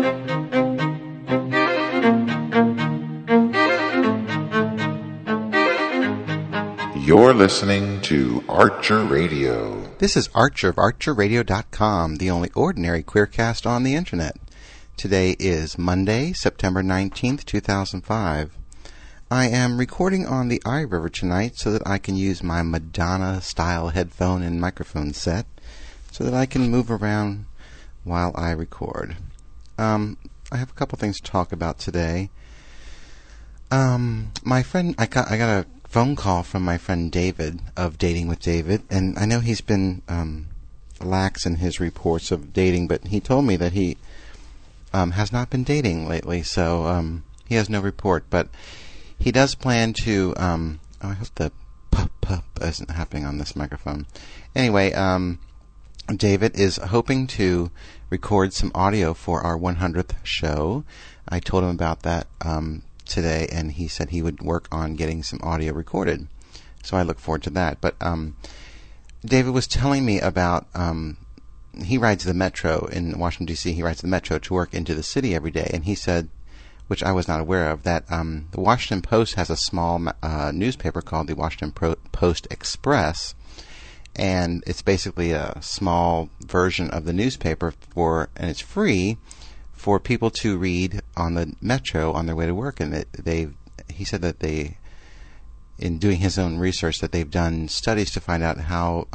You're listening to Archer Radio. This is Archer of ArcherRadio.com, the only ordinary queercast on the internet. Today is Monday, September 19th, 2005. I am recording on the iRiver tonight so that I can use my Madonna-style headphone and microphone set so that I can move around while I record. I have a couple things to talk about today. My friend, I got a phone call from my friend David of Dating with David, and I know he's been lax in his reports of dating, but he told me that he has not been dating lately, so he has no report, but he does plan to I hope the pup isn't happening on this microphone. Anyway, David is hoping to record some audio for our 100th show. I told him about that today, and he said he would work on getting some audio recorded. So I look forward to that. But David was telling me about he rides the metro in Washington, D.C. He rides the metro to work into the city every day, and he said, which I was not aware of, that the Washington Post has a small newspaper called the Washington Post Express, and it's basically a small version of the newspaper and it's free for people to read on the metro on their way to work. And he said that in doing his own research, that they've done studies to find out how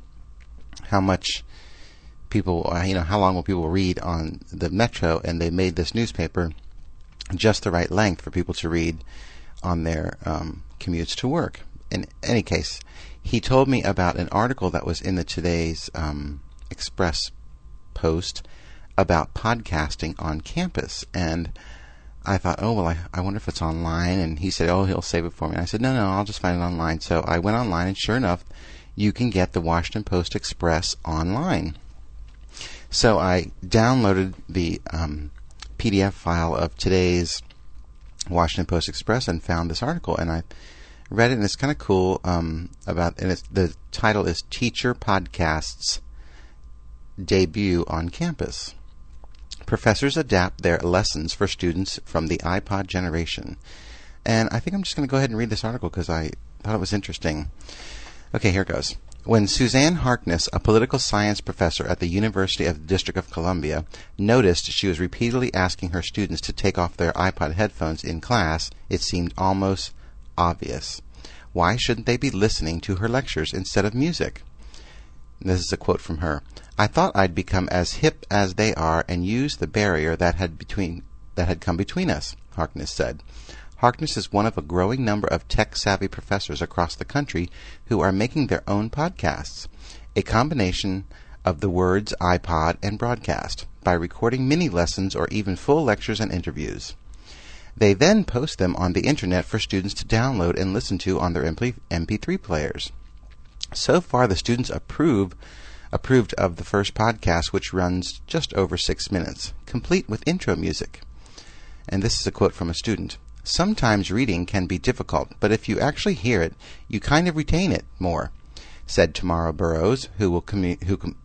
much people, how long will people read on the metro, and they made this newspaper just the right length for people to read on their commutes to work. In any case, he told me about an article that was in the today's Express Post about podcasting on campus, and I thought, I wonder if it's online, and he said, he'll save it for me. And I said, no, I'll just find it online. So I went online, and sure enough, you can get the Washington Post Express online. So I downloaded the PDF file of today's Washington Post Express and found this article, and I read it, and it's kind of cool. The title is "Teacher Podcasts Debut on Campus. Professors adapt their lessons for students from the iPod generation." And I think I'm just going to go ahead and read this article because I thought it was interesting. Okay, here it goes. When Suzanne Harkness, a political science professor at the University of the District of Columbia, noticed she was repeatedly asking her students to take off their iPod headphones in class, it seemed almost obvious. Why shouldn't they be listening to her lectures instead of music? This is a quote from her. "I thought I'd become as hip as they are and use the barrier that had come between us," Harkness said. Harkness is one of a growing number of tech-savvy professors across the country who are making their own podcasts, a combination of the words iPod and broadcast, by recording mini lessons or even full lectures and interviews. They then post them on the internet for students to download and listen to on their MP3 players. So far, the students approved of the first podcast, which runs just over 6 minutes, complete with intro music. And this is a quote from a student. "Sometimes reading can be difficult, but if you actually hear it, you kind of retain it more," said Tamara Burrows, who will complete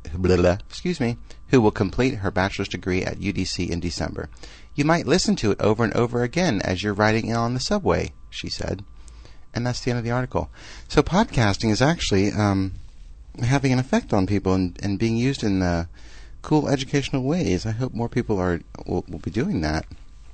her bachelor's degree at UDC in December. "You might listen to it over and over again as you're riding on the subway," she said. And that's the end of the article. So podcasting is actually having an effect on people and being used in cool educational ways. I hope more people will be doing that.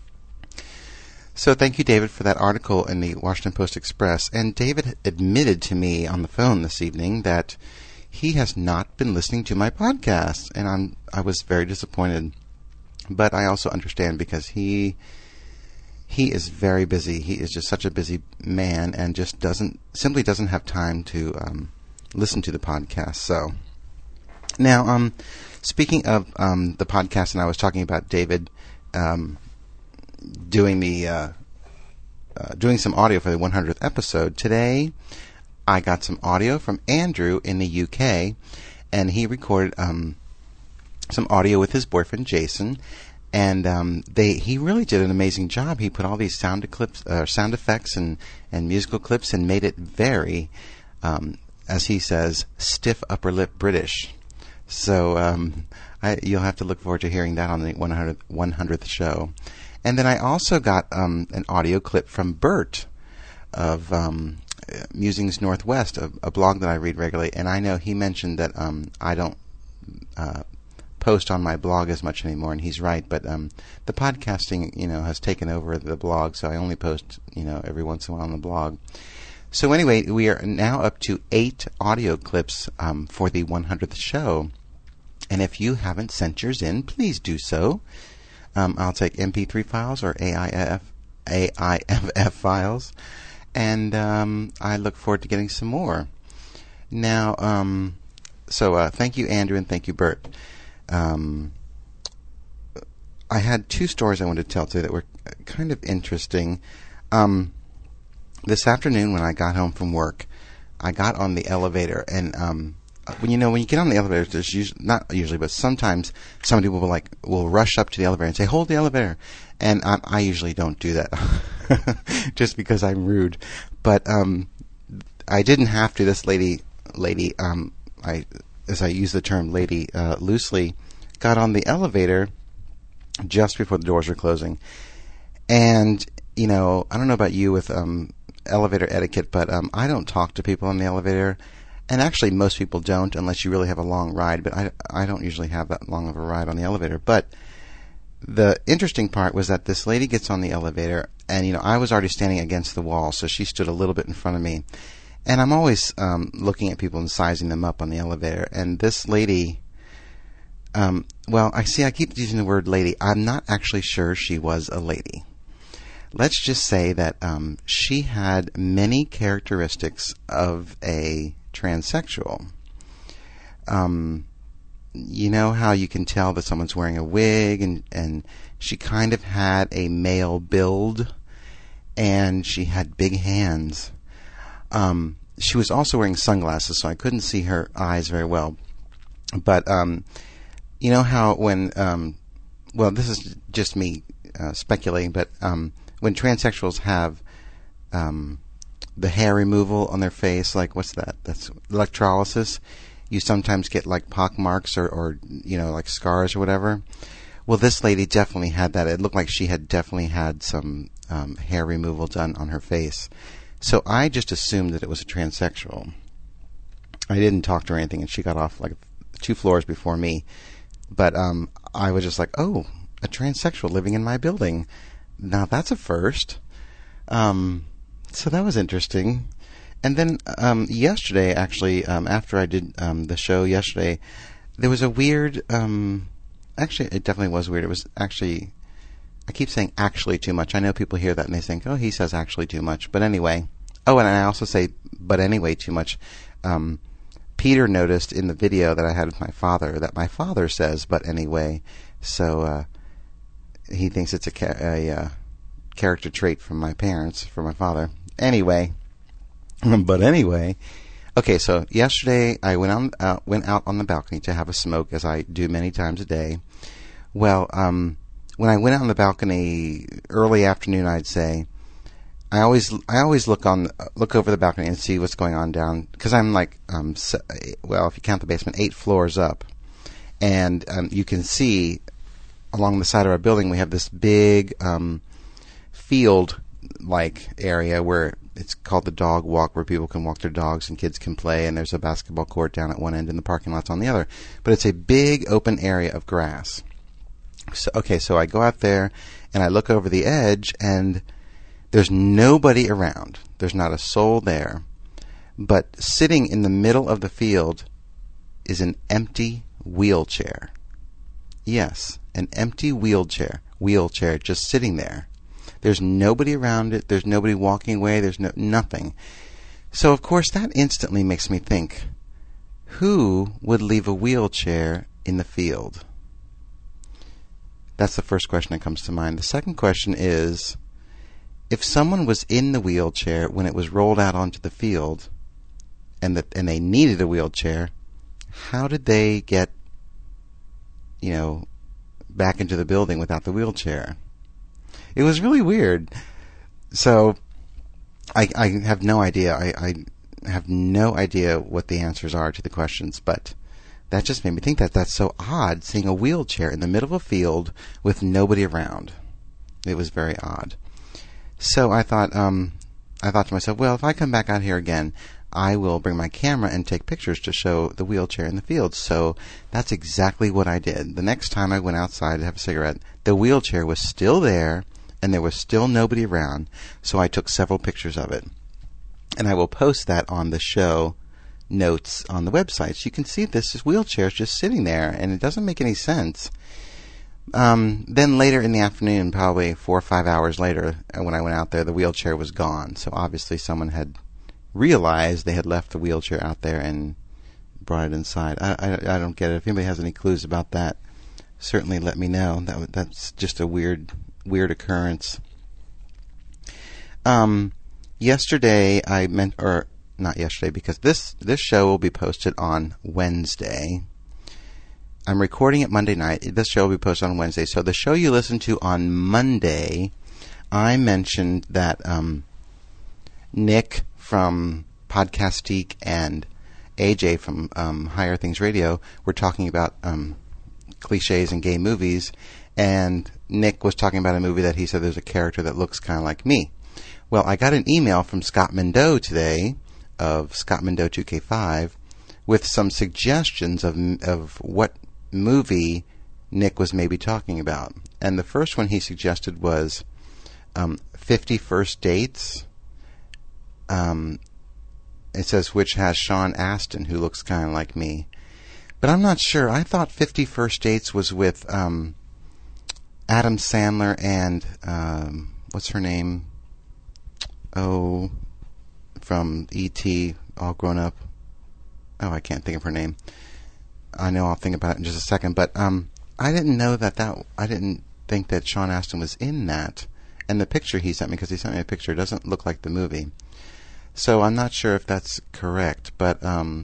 So thank you, David, for that article in the Washington Post Express. And David admitted to me on the phone this evening that he has not been listening to my podcast, and I was very disappointed. But I also understand because he is very busy. He is just such a busy man and just simply doesn't have time to listen to the podcast. So now, speaking of the podcast, and I was talking about David doing some audio for the 100th episode. Today, I got some audio from Andrew in the UK, and he recorded some audio with his boyfriend Jason, and he really did an amazing job. He put all these sound effects and musical clips and made it very, as he says, stiff upper lip British. So You'll have to look forward to hearing that on the 100th show. And then I also got an audio clip from Bert of Musings Northwest, a blog that I read regularly. And I know he mentioned that I don't post on my blog as much anymore, and he's right. But the podcasting, has taken over the blog, so I only post, every once in a while on the blog. So anyway, we are now up to 8 audio clips for the 100th show. And if you haven't sent yours in, please do so. I'll take MP3 files or AIFF files. And I look forward to getting some more. Now, so thank you, Andrew, and thank you, Bert. I had 2 stories I wanted to tell today that were kind of interesting. This afternoon when I got home from work, I got on the elevator, and when you get on the elevator, there's not usually, but sometimes somebody will rush up to the elevator and say, "Hold the elevator," and I usually don't do that, just because I'm rude. But I didn't have to. This lady, as I use the term lady loosely, got on the elevator just before the doors were closing, and I don't know about you with elevator etiquette, but I don't talk to people in the elevator. And actually, most people don't unless you really have a long ride. But I don't usually have that long of a ride on the elevator. But the interesting part was that this lady gets on the elevator, and I was already standing against the wall, so she stood a little bit in front of me. And I'm always looking at people and sizing them up on the elevator. And this lady, I keep using the word lady. I'm not actually sure she was a lady. Let's just say that she had many characteristics of a transsexual. You know how you can tell that someone's wearing a wig, and she kind of had a male build, and she had big hands. She was also wearing sunglasses, so I couldn't see her eyes very well. But you know how when this is just me speculating, but when transsexuals have the hair removal on their face, like what's that? That's electrolysis. You sometimes get like pock marks or like scars or whatever. Well, this lady definitely had that. It looked like she had definitely had some hair removal done on her face. So I just assumed that it was a transsexual. I didn't talk to her or anything, and she got off like 2 floors before me. But I was just like, oh, a transsexual living in my building. Now that's a first. So that was interesting. And then yesterday, actually, after I did the show yesterday, there was a weird... actually, it definitely was weird. It was actually... I keep saying actually too much. I know people hear that and they think, oh, he says actually too much. But anyway... Oh, and I also say but anyway too much. Peter noticed in the video that I had with my father that my father says but anyway. So he thinks it's a character trait from my parents, from my father. Anyway... But anyway, okay. So yesterday I went out on the balcony to have a smoke, as I do many times a day. Well, when I went out on the balcony early afternoon, I'd say, I always look over the balcony and see what's going on down, because I'm like, if you count the basement, 8 floors up, and you can see along the side of our building we have this big field-like area where it's called the dog walk, where people can walk their dogs and kids can play, and there's a basketball court down at one end and the parking lot's on the other. But it's a big open area of grass. So I go out there and I look over the edge, and there's nobody around. There's not a soul there. But sitting in the middle of the field is an empty wheelchair. Yes, an empty wheelchair just sitting there. There's nobody around it. There's nobody walking away. There's nothing. So, of course, that instantly makes me think, who would leave a wheelchair in the field? That's the first question that comes to mind. The second question is, if someone was in the wheelchair when it was rolled out onto the field, and they needed a wheelchair, how did they get, back into the building without the wheelchair? It was really weird. So I have no idea. I have no idea what the answers are to the questions, but that just made me think that that's so odd, seeing a wheelchair in the middle of a field with nobody around. It was very odd. So I thought to myself, well, if I come back out here again, I will bring my camera and take pictures to show the wheelchair in the field. So that's exactly what I did. The next time I went outside to have a cigarette, the wheelchair was still there, and there was still nobody around. So I took several pictures of it. And I will post that on the show notes on the website. So you can see this wheelchair is just sitting there, and it doesn't make any sense. Then later in the afternoon, probably 4 or 5 hours later, when I went out there, the wheelchair was gone. So obviously someone had realized they had left the wheelchair out there and brought it inside. I don't get it. If anybody has any clues about that, certainly let me know. That's just a weird occurrence. Yesterday not yesterday, because this show will be posted on Wednesday. I'm recording it Monday night. This show will be posted on Wednesday. So the show you listen to on Monday, I mentioned that Nick from Podcastique and AJ from Higher Things Radio were talking about cliches in gay movies, and Nick was talking about a movie that he said there's a character that looks kind of like me. Well, I got an email from Scott Mendo today of Scott Mendo 2K5 with some suggestions of what movie Nick was maybe talking about. And the first one he suggested was 50 First Dates. It says, which has Sean Astin, who looks kind of like me. But I'm not sure. I thought 50 First Dates was with Adam Sandler and what's her name? Oh, from E.T., All Grown Up. Oh, I can't think of her name. I know I'll think about it in just a second. But I didn't know I didn't think that Sean Astin was in that. And the picture he sent me, because he sent me a picture, doesn't look like the movie. So I'm not sure if that's correct. But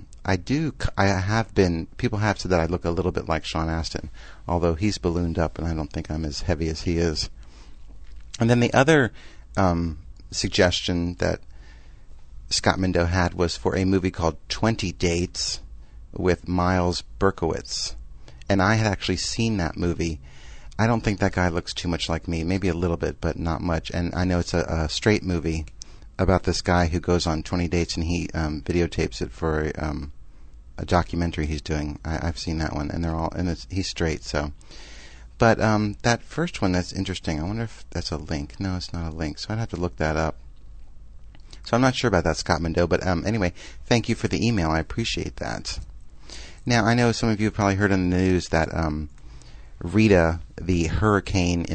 people have said that I look a little bit like Sean Astin, although he's ballooned up and I don't think I'm as heavy as he is. And then the other suggestion that Scott Mendo had was for a movie called 20 Dates with Miles Berkowitz. And I had actually seen that movie. I don't think that guy looks too much like me. Maybe a little bit, but not much. And I know it's a straight movie about this guy who goes on 20 dates and he videotapes it for a documentary he's doing. I've seen that one, and he's straight. So, but that first one, that's interesting. I wonder if that's a link. No, it's not a link. So I'd have to look that up. So I'm not sure about that, Scott Mendo. But anyway, thank you for the email. I appreciate that. Now, I know some of you have probably heard in the news that Rita, the hurricane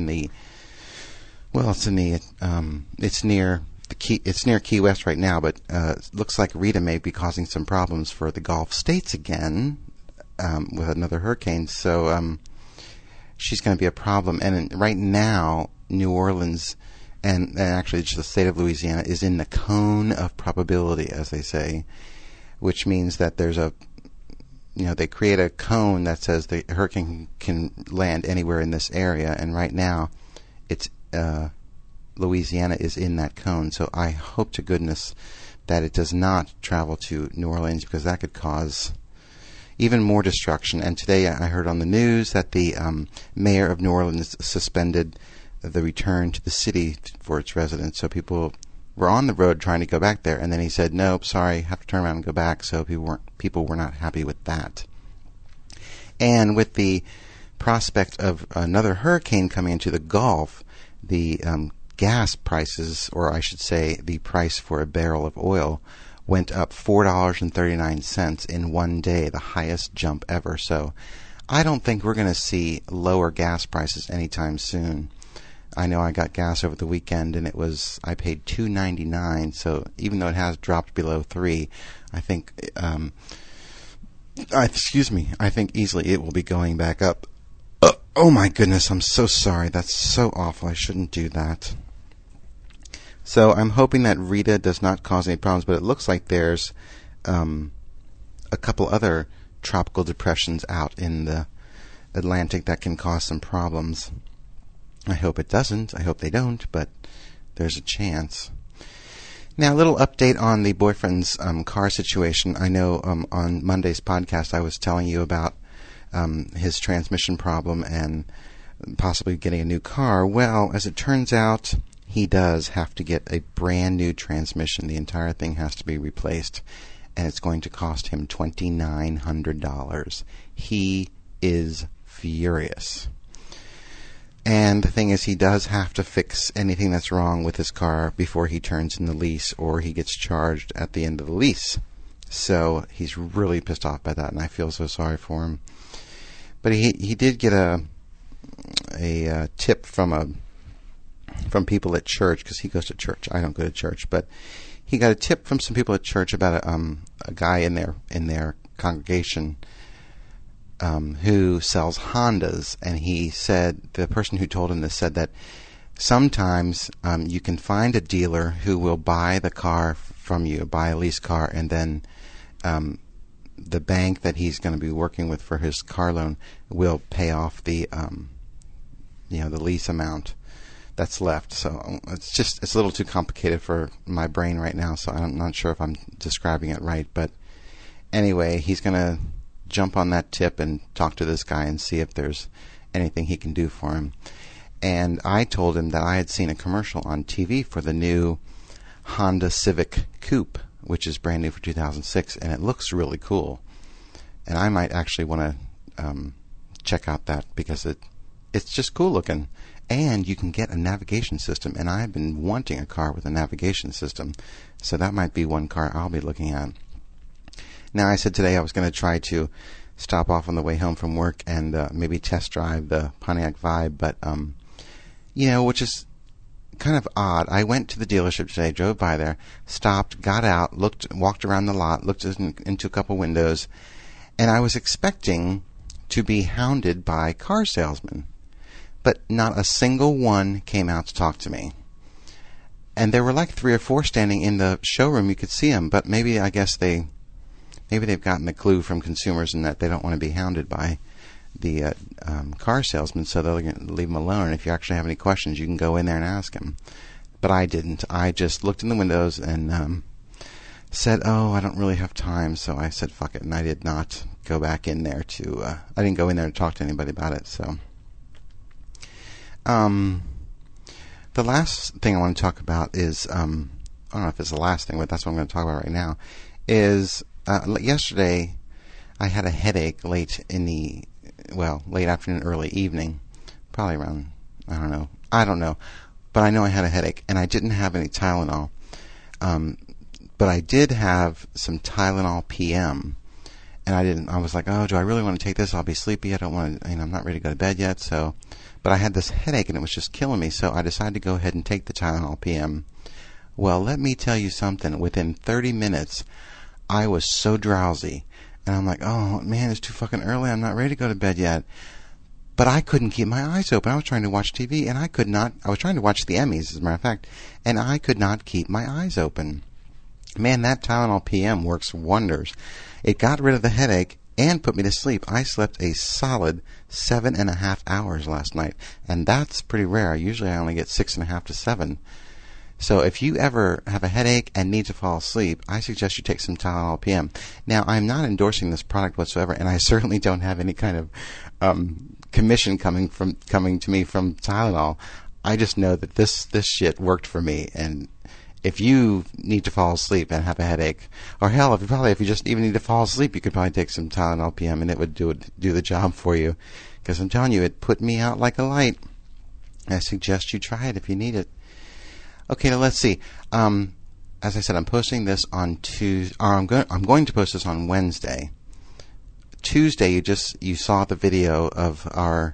it's near Key West right now, but it looks like Rita may be causing some problems for the Gulf states again with another hurricane. So she's going to be a problem. And right now, New Orleans and actually just the state of Louisiana is in the cone of probability, as they say, which means that there's they create a cone that says the hurricane can land anywhere in this area, and right now it's Louisiana is in that cone. So I hope to goodness that it does not travel to New Orleans, because that could cause even more destruction. And today I heard on the news that the mayor of New Orleans suspended the return to the city for its residents. So people were on the road trying to go back there, and then he said, nope, sorry, have to turn around and go back. So people were not happy with that. And with the prospect of another hurricane coming into the Gulf, the gas prices, or I should say the price for a barrel of oil, went up $4.39 in one day, the highest jump ever. So I don't think we're going to see lower gas prices anytime soon. I know I got gas over the weekend, and I paid $2.99. So even though it has dropped below $3, I think, I think easily it will be going back up. Oh my goodness, I'm so sorry. That's so awful. I shouldn't do that. So I'm hoping that Rita does not cause any problems, but it looks like there's a couple other tropical depressions out in the Atlantic that can cause some problems. I hope it doesn't. I hope they don't, but there's a chance. Now, a little update on the boyfriend's car situation. I know on Monday's podcast I was telling you about his transmission problem and possibly getting a new car. Well, as it turns out, he does have to get a brand new transmission. The entire thing has to be replaced, and it's going to cost him $2,900. He is furious. And the thing is, he does have to fix anything that's wrong with his car before he turns in the lease, or he gets charged at the end of the lease. So he's really pissed off by that, and I feel so sorry for him. But he did get a tip from people at church, because he goes to church. I don't go to church, but he got a tip from some people at church about a guy in their congregation who sells Hondas, and he said, the person who told him this said that sometimes you can find a dealer who will buy the car from you, buy a lease car, and then the bank that he's going to be working with for his car loan will pay off the the lease amount that's left. So it's a little too complicated for my brain right now, so I'm not sure if I'm describing it right. But anyway, he's going to jump on that tip and talk to this guy and see if there's anything he can do for him. And I told him that I had seen a commercial on TV for the new Honda Civic Coupe, which is brand new for 2006, and it looks really cool. And I might actually want to check out that, because it's just cool looking. And you can get a navigation system, and I've been wanting a car with a navigation system, so that might be one car I'll be looking at. Now, I said today I was going to try to stop off on the way home from work and maybe test drive the Pontiac Vibe, but, which is kind of odd. I went to the dealership today, drove by there, stopped, got out, walked around the lot, looked into a couple windows, and I was expecting to be hounded by car salesmen, but not a single one came out to talk to me. And there were like 3 or 4 standing in the showroom. You could see them, but maybe they've gotten the clue from consumers in that they don't want to be hounded by the car salesman, so they'll leave them alone. And if you actually have any questions, you can go in there and ask them. But I didn't. I just looked in the windows and said, I don't really have time. So I said, fuck it. And I did not go back in there I didn't go in there to talk to anybody about it. So the last thing I want to talk about is, I don't know if it's the last thing, but that's what I'm going to talk about right now, is yesterday I had a headache late afternoon, early evening, probably around, I don't know, but I know I had a headache, and I didn't have any Tylenol, but I did have some Tylenol PM, and I was like, do I really want to take this? I'll be sleepy, I don't want to, I'm not ready to go to bed yet, but I had this headache, and it was just killing me, so I decided to go ahead and take the Tylenol PM. Well, let me tell you something, within 30 minutes, I was so drowsy, and I'm like, oh man, it's too fucking early, I'm not ready to go to bed yet. But I couldn't keep my eyes open. I was trying to watch TV, and I was trying to watch the Emmys, as a matter of fact, and I could not keep my eyes open. Man, that Tylenol PM works wonders. It got rid of the headache and put me to sleep. I slept a solid 7.5 hours last night, and that's pretty rare. Usually I only get 6.5 to 7. So if you ever have a headache and need to fall asleep, I suggest you take some Tylenol PM. Now, I'm not endorsing this product whatsoever, and I certainly don't have any kind of commission coming to me from Tylenol. I just know that this shit worked for me, and if you need to fall asleep and have a headache, or hell, if you just even need to fall asleep, you could probably take some Tylenol PM, and it would do the job for you. Because I'm telling you, it put me out like a light. I suggest you try it if you need it. Okay, now let's see. As I said, I'm posting this on Tuesday. I'm going to post this on Wednesday. Tuesday, you saw the video of our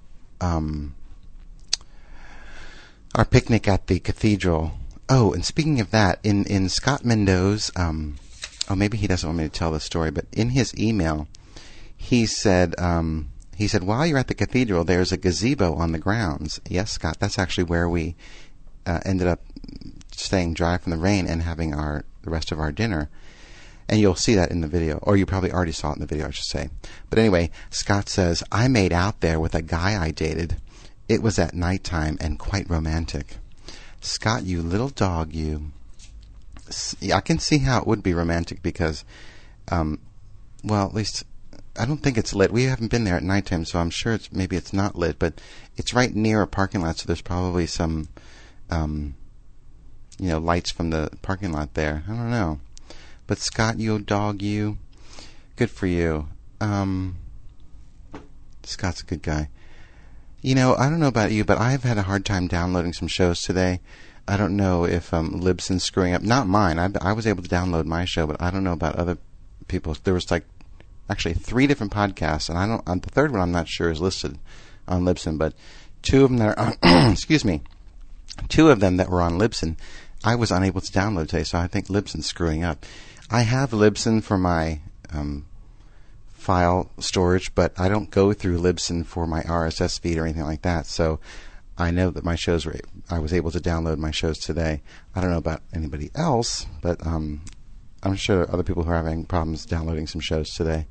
picnic at the cathedral. Oh, and speaking of that, in Scott Mendo's, maybe he doesn't want me to tell the story, but in his email, he said, while you're at the cathedral, there's a gazebo on the grounds. Yes, Scott, that's actually where we ended up staying dry from the rain and having the rest of our dinner. And you'll see that in the video, or you probably already saw it in the video, I should say. But anyway, Scott says, I made out there with a guy I dated. It was at nighttime and quite romantic. Scott, you little dog, you. I can see how it would be romantic because, well, at least I don't think it's lit. We haven't been there at nighttime, so I'm sure maybe it's not lit, but it's right near a parking lot, so there's probably some, lights from the parking lot there. I don't know. But Scott, you dog, you. Good for you. Scott's a good guy. I don't know about you, but I've had a hard time downloading some shows today. I don't know if Libsyn's screwing up. Not mine. I was able to download my show, but I don't know about other people's. There was actually 3 different podcasts, and the third one I'm not sure is listed on Libsyn, but 2 of them that are on, excuse me, 2 of them that were on Libsyn, I was unable to download today, so I think Libsyn's screwing up. I have Libsyn for my file storage, but I don't go through Libsyn for my RSS feed or anything like that, so I know that I was able to download my shows today. I don't know about anybody else, but I'm sure other people who are having problems downloading some shows today.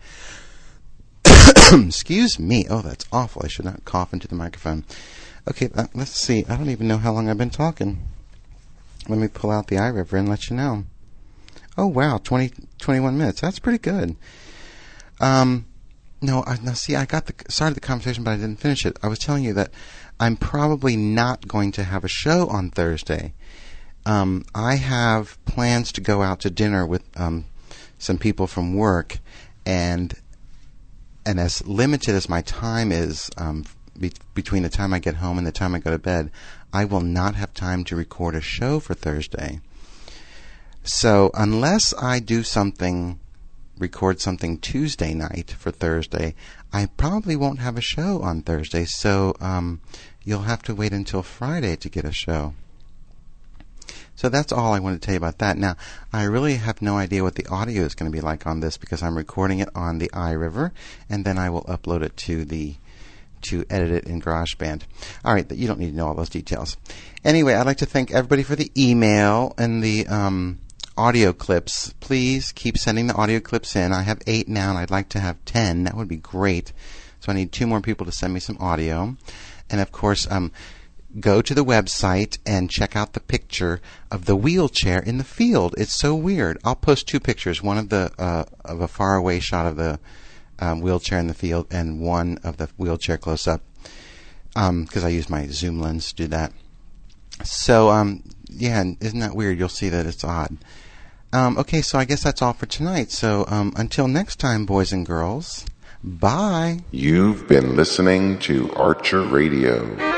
Excuse me. Oh, that's awful. I should not cough into the microphone. Okay, let's see. I don't even know how long I've been talking. Let me pull out the iRiver and let you know. Oh, wow, 21 minutes. That's pretty good. I started the conversation, but I didn't finish it. I was telling you that I'm probably not going to have a show on Thursday. I have plans to go out to dinner with some people from work, and as limited as my time is between the time I get home and the time I go to bed, I will not have time to record a show for Thursday. So unless I do record something Tuesday night for Thursday, I probably won't have a show on Thursday, so you'll have to wait until Friday to get a show. So that's all I wanted to tell you about that. Now, I really have no idea what the audio is going to be like on this because I'm recording it on the iRiver, and then I will upload it to edit it in GarageBand. All right, you don't need to know all those details. Anyway, I'd like to thank everybody for the email and the audio clips. Please keep sending the audio clips in. I have 8 now, and I'd like to have 10. That would be great. So I need 2 more people to send me some audio. And, of course, go to the website and check out the picture of the wheelchair in the field. It's so weird. I'll post 2 pictures, one of a faraway shot of the wheelchair in the field and one of the wheelchair close-up because I use my zoom lens to do that. So, yeah, isn't that weird? You'll see that it's odd. Okay, so I guess that's all for tonight. So until next time, boys and girls, bye. You've been listening to Archer Radio.